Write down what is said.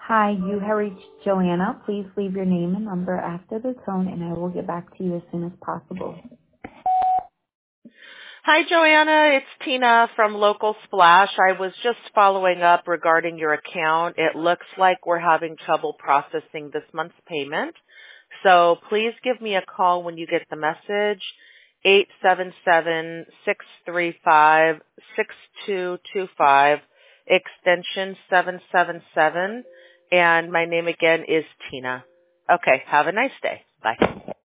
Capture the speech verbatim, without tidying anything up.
Hi, you have reached Joanna. Please leave your name and number after the tone, and I will get back to you as soon as possible. Hi, Joanna. It's Tina from Local Splash. I was just following up regarding your account. It looks like we're having trouble processing this month's payment. So please give me a call when you get the message, eight seven seven, six three five, six two two five, extension seven seven seven, and my name again is Tina. Okay, have a nice day. Bye.